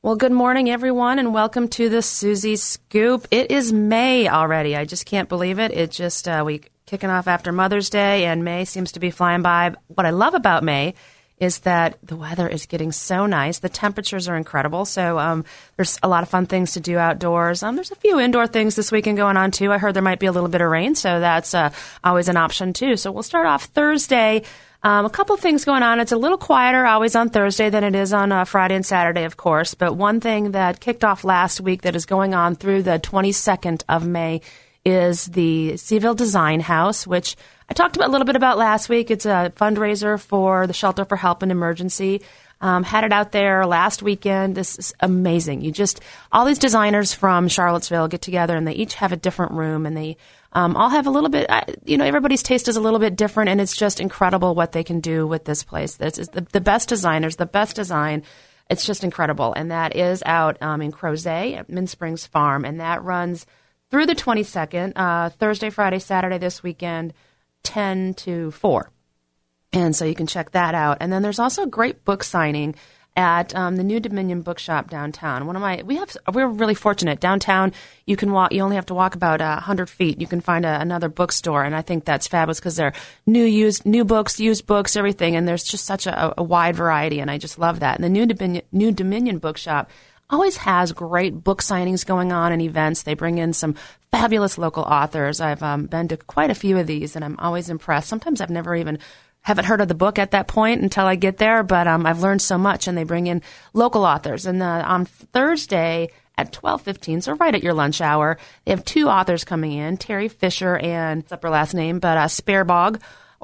Well, good morning, everyone, and welcome to the Susie Scoop. It is May already. I just can't believe it. It just, we kicking off after Mother's Day, and May seems to be flying by. What I love about May is that the weather is getting so nice. The temperatures are incredible, so there's a lot of fun things to do outdoors. There's a few indoor things this weekend going on, too. I heard there might be a little bit of rain, so that's always an option, too. So we'll start off Thursday. A couple of things going on. It's a little quieter always on Thursday than it is on Friday and Saturday, of course. But one thing that kicked off last week that is going on through the 22nd of May is the Seville Design House, which I talked about a little bit about last week. It's a fundraiser for the Shelter for Help in Emergency. Had it out there last weekend. This is amazing. All these designers from Charlottesville get together and they each have a different room and they all have a little bit, everybody's taste is a little bit different, and it's just incredible what they can do with this place. This is the best designers, the best design. It's just incredible. And that is out in Crozet at Mint Springs Farm, and that runs through the 22nd, Thursday, Friday, Saturday this weekend, 10 to 4. And so you can check that out. And then there's also a great book signing at the New Dominion Bookshop downtown. We're really fortunate downtown. You can walk. You only have to walk about 100 feet. You can find another bookstore, and I think that's fabulous because they're new books, used books, everything, and there's just such a wide variety, and I just love that. And the New Dominion Bookshop always has great book signings going on and events. They bring in some fabulous local authors. I've been to quite a few of these, and I'm always impressed. Sometimes I've never even haven't heard of the book at that point until I get there, but I've learned so much, and they bring in local authors. And on Thursday at 12:15, so right at your lunch hour, they have two authors coming in, Terry Fisher and, what's up her last name, but Sparbog,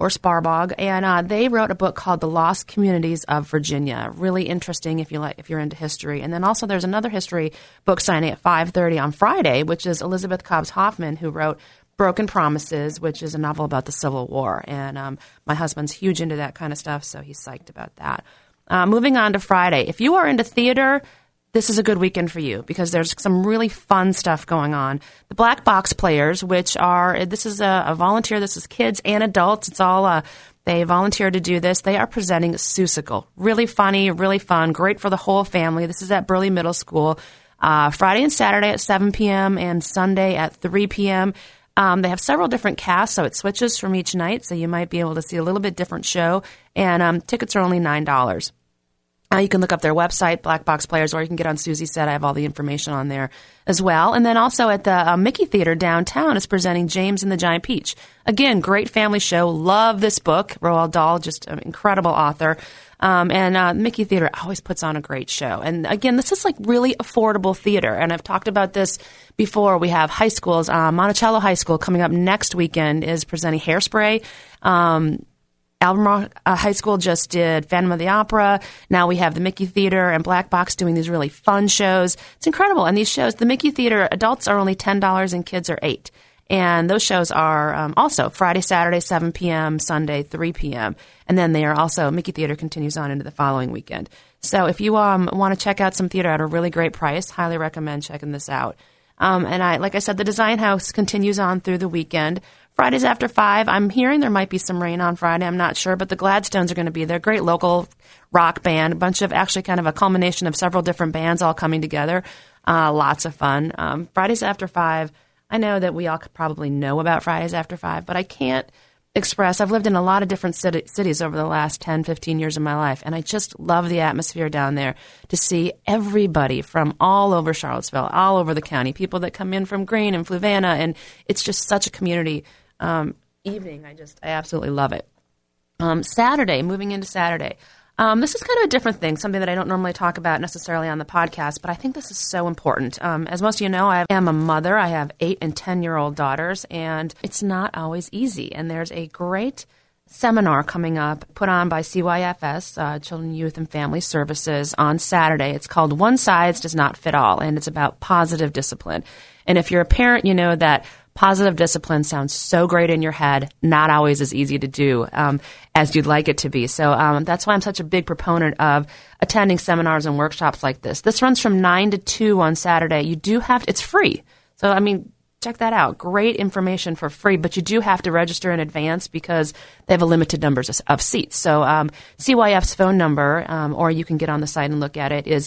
and they wrote a book called The Lost Communities of Virginia. Really interesting if you're into history. And then also there's another history book signing at 5:30 on Friday, which is Elizabeth Cobbs Hoffman, who wrote Broken Promises, which is a novel about the Civil War. And my husband's huge into that kind of stuff, so he's psyched about that. Moving on to Friday. If you are into theater, this is a good weekend for you because there's some really fun stuff going on. The Black Box Players, this is a volunteer. This is kids and adults. It's all they volunteer to do this. They are presenting Seussical. Really funny, really fun, great for the whole family. This is at Burley Middle School. Friday and Saturday at 7 p.m. and Sunday at 3 p.m. They have several different casts, so it switches from each night, so you might be able to see a little bit different show, and tickets are only $9. You can look up their website, Black Box Players, or you can get on Susie Said. I have all the information on there as well. And then also at the Mickey Theater downtown is presenting James and the Giant Peach. Again, great family show. Love this book. Roald Dahl, just an incredible author. And Mickey Theater always puts on a great show. And again, this is like really affordable theater. And I've talked about this before. We have high schools. Monticello High School coming up next weekend is presenting Hairspray. Albemarle High School just did Phantom of the Opera. Now we have the Mickey Theater and Black Box doing these really fun shows. It's incredible. And these shows, the Mickey Theater, adults are only $10 and kids are $8. And those shows are also Friday, Saturday, 7 p.m., Sunday, 3 p.m. And then they are also, Mickey Theater continues on into the following weekend. So if you want to check out some theater at a really great price, highly recommend checking this out. Like I said, the Design House continues on through the weekend. Fridays after 5, I'm hearing there might be some rain on Friday. I'm not sure, but the Gladstones are going to be there. Great local rock band, a bunch of actually kind of a culmination of several different bands all coming together. Lots of fun. Fridays after 5, I know that we all probably know about Fridays after 5, but I can't express. I've lived in a lot of different cities over the last 10, 15 years of my life, and I just love the atmosphere down there to see everybody from all over Charlottesville, all over the county, people that come in from Greene and Fluvanna, and it's just such a community evening. I absolutely love it. Saturday, moving into Saturday. This is kind of a different thing, something that I don't normally talk about necessarily on the podcast, but I think this is so important. As most of you know, I am a mother. I have 8 and 10-year-old daughters, and it's not always easy. And there's a great seminar coming up put on by CYFS, Children, Youth, and Family Services, on Saturday. It's called One Size Does Not Fit All, and it's about positive discipline. And if you're a parent, you know that positive discipline sounds so great in your head, not always as easy to do as you'd like it to be. So that's why I'm such a big proponent of attending seminars and workshops like this. This runs from 9 to 2 on Saturday. You do have it's free. So, check that out. Great information for free, but you do have to register in advance because they have a limited numbers of seats. So CYF's phone number, or you can get on the site and look at it, is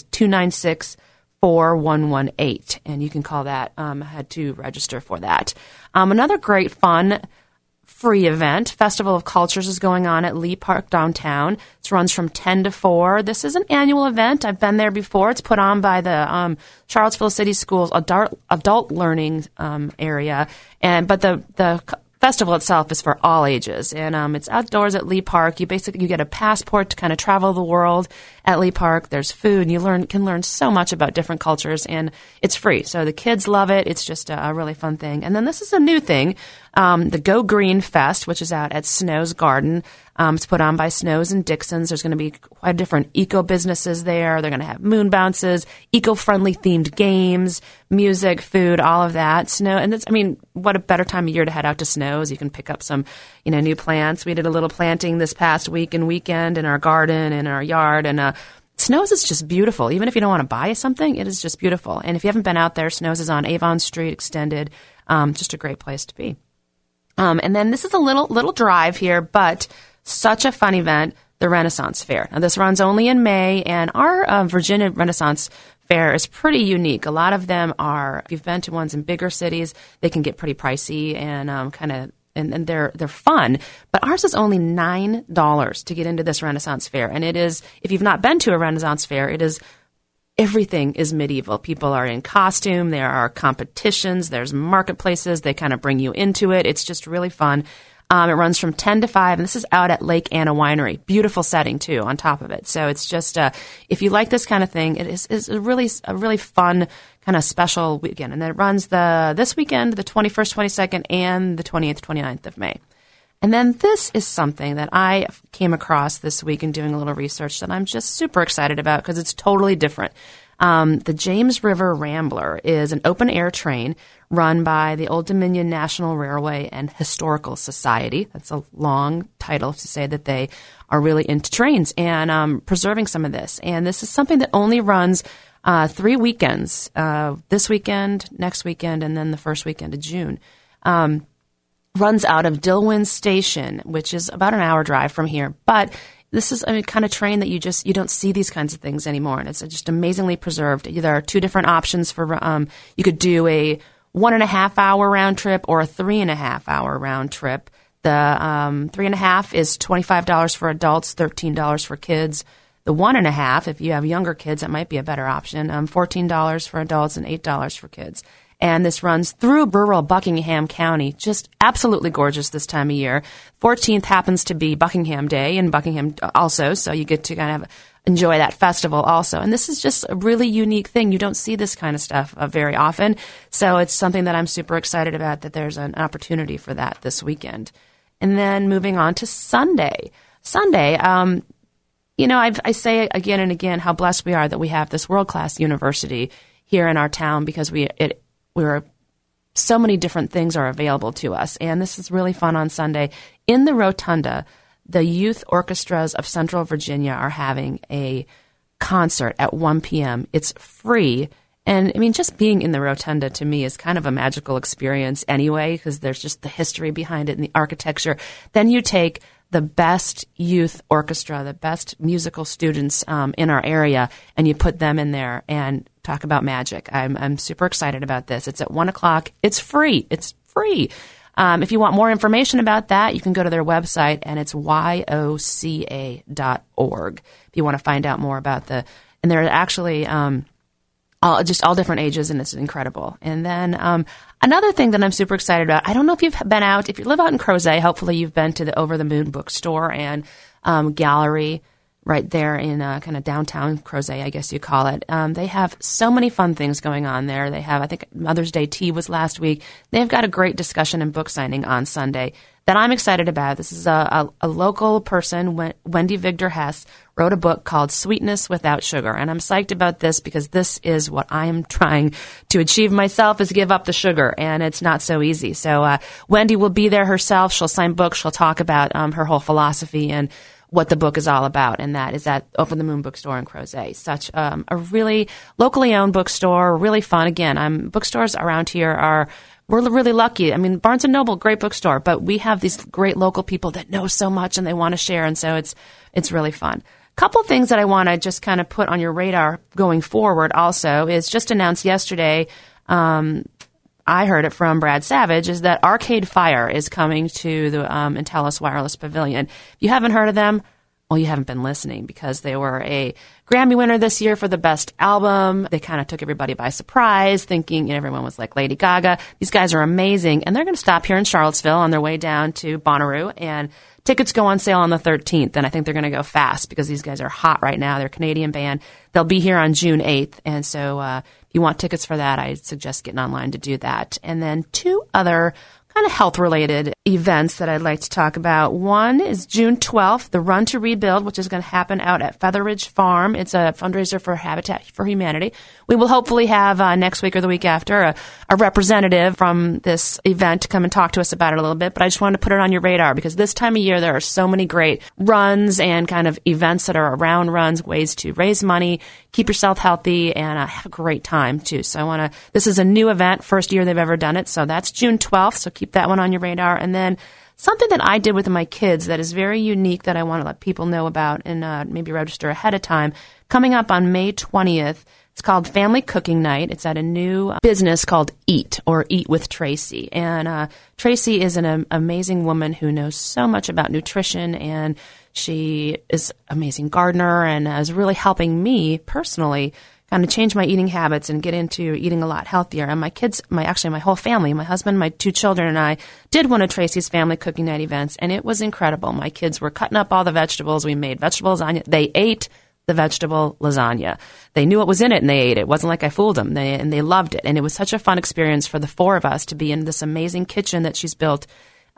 296-4118, and you can call that. I had to register for that. Another great fun free event, Festival of Cultures, is going on at Lee Park downtown. It runs from 10 to 4. This is an annual event. I've been there before. It's put on by the Charlottesville City Schools adult learning area, but the festival itself is for all ages, and it's outdoors at Lee Park. You get a passport to kind of travel the world at Lee Park. There's food, and you can learn so much about different cultures, and it's free. So the kids love it. It's just a really fun thing. And then this is a new thing, the Go Green Fest, which is out at Snow's Garden. It's put on by Snow's and Dixon's. There's going to be quite different eco businesses there. They're going to have moon bounces, eco-friendly themed games, music, food, all of that. Snow, and what a better time of year to head out to Snow's. You can pick up some, new plants. We did a little planting this past week and weekend in our garden, in our yard, and Snow's is just beautiful. Even if you don't want to buy something, it is just beautiful. And if you haven't been out there, Snow's is on Avon Street Extended. Just a great place to be. And then this is a little drive here, but such a fun event, the Renaissance Fair. Now, this runs only in May, and our Virginia Renaissance Fair is pretty unique. A lot of them are, if you've been to ones in bigger cities, they can get pretty pricey and and they're fun. But ours is only $9 to get into this Renaissance Fair. And it is, if you've not been to a Renaissance Fair, everything is medieval. People are in costume. There are competitions. There's marketplaces. They kind of bring you into it. It's just really fun. It runs from 10 to 5, and this is out at Lake Anna Winery. Beautiful setting, too, on top of it. So it's just, if you like this kind of thing, it is a really fun kind of special weekend. And then it runs this weekend, the 21st, 22nd, and the 28th, 29th of May. And then this is something that I came across this week in doing a little research that I'm just super excited about because it's totally different. The James River Rambler is an open-air train run by the Old Dominion National Railway and Historical Society. That's a long title to say that they are really into trains and preserving some of this. And this is something that only runs 3 weekends, this weekend, next weekend, and then the first weekend of June. Runs out of Dillwyn Station, which is about an hour drive from here. But this is a kind of train that you don't see these kinds of things anymore, and it's just amazingly preserved. There are 2 different options for you could do a 1.5 hour round trip or a 3.5 hour round trip. The 3.5 is $25 for adults, $13 for kids. The 1.5, if you have younger kids, that might be a better option. $14 for adults and $8 for kids. And this runs through rural Buckingham County, just absolutely gorgeous this time of year. 14th happens to be Buckingham Day in Buckingham also, so you get to kind of enjoy that festival also. And this is just a really unique thing. You don't see this kind of stuff very often, so it's something that I'm super excited about, that there's an opportunity for that this weekend. And then moving on to Sunday. I say again and again how blessed we are that we have this world-class university here in our town because so many different things are available to us. And this is really fun on Sunday. In the Rotunda, the youth orchestras of Central Virginia are having a concert at 1 p.m. It's free. And just being in the Rotunda to me is kind of a magical experience anyway, because there's just the history behind it and the architecture. Then you take the best youth orchestra, the best musical students in our area, and you put them in there and talk about magic. I'm super excited about this. It's at 1 o'clock. It's free. It's free. If you want more information about that, you can go to their website, and it's yoca.org. If you want to find out more about and they're actually all different ages, and it's incredible. And then another thing that I'm super excited about, I don't know if you've been out, if you live out in Crozet, hopefully you've been to the Over the Moon bookstore and gallery right there in kind of downtown Crozet, I guess you call it. They have so many fun things going on there. They have, I think Mother's Day tea was last week. They've got a great discussion and book signing on Sunday that I'm excited about. This is a local person, Wendy Victor Hess, wrote a book called Sweetness Without Sugar. And I'm psyched about this because this is what I am trying to achieve myself, is give up the sugar. And it's not so easy. So Wendy will be there herself. She'll sign books. She'll talk about her whole philosophy and what the book is all about, and that is at Over the Moon bookstore in Crozet. Such a really locally owned bookstore, really fun. Again, bookstores around here are we're really lucky. I mean, Barnes & Noble, great bookstore, but we have these great local people that know so much and they want to share, and so it's really fun. Couple things that I want to just kind of put on your radar going forward also is just announced yesterday, I heard it from Brad Savage, is that Arcade Fire is coming to the Intellis Wireless Pavilion. If you haven't heard of them, well, you haven't been listening, because they were a Grammy winner this year for the best album. They kind of took everybody by surprise, thinking everyone was like Lady Gaga. These guys are amazing, and they're going to stop here in Charlottesville on their way down to Bonnaroo, and tickets go on sale on the 13th, and I think they're going to go fast because these guys are hot right now. They're a Canadian band. They'll be here on June 8th, and so if you want tickets for that, I suggest getting online to do that. And then two other kind of health-related events that I'd like to talk about. One is June 12th, the Run to Rebuild, which is going to happen out at Featheridge Farm. It's a fundraiser for Habitat for Humanity. We will hopefully have next week or the week after a representative from this event to come and talk to us about it a little bit, but I just wanted to put it on your radar because this time of year there are so many great runs and kind of events that are around runs, ways to raise money, keep yourself healthy, and have a great time too. So this is a new event, first year they've ever done it, so that's June 12th, so keep that one on your radar. And then something that I did with my kids that is very unique that I want to let people know about and maybe register ahead of time. Coming up on May 20th, it's called Family Cooking Night. It's at a new business called Eat, or Eat with Tracy. And Tracy is an amazing woman who knows so much about nutrition, and she is an amazing gardener and is really helping me personally kind of change my eating habits and get into eating a lot healthier. And my kids, my whole family, my husband, my two children, and I did one of Tracy's Family Cooking Night events, and it was incredible. My kids were cutting up all the vegetables. We made vegetable lasagna. They ate the vegetable lasagna. They knew what was in it, and they ate it. It wasn't like I fooled them, and they loved it. And it was such a fun experience for the four of us to be in this amazing kitchen that she's built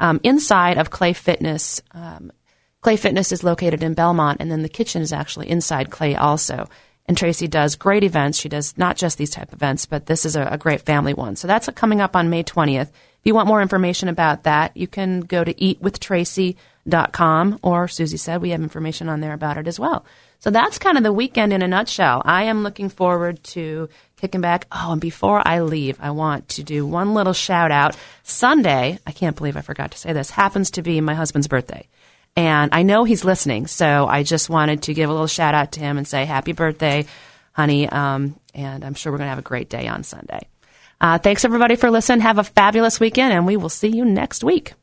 inside of Clay Fitness. Clay Fitness is located in Belmont, and then the kitchen is actually inside Clay also. And Tracy does great events. She does not just these type of events, but this is a great family one. So that's coming up on May 20th. If you want more information about that, you can go to eatwithtracy.com, or Susie said we have information on there about it as well. So that's kind of the weekend in a nutshell. I am looking forward to kicking back. Oh, and before I leave, I want to do one little shout out. Sunday, I can't believe I forgot to say this, happens to be my husband's birthday. And I know he's listening, so I just wanted to give a little shout out to him and say happy birthday, honey. And I'm sure we're going to have a great day on Sunday. Thanks, everybody, for listening. Have a fabulous weekend, and we will see you next week.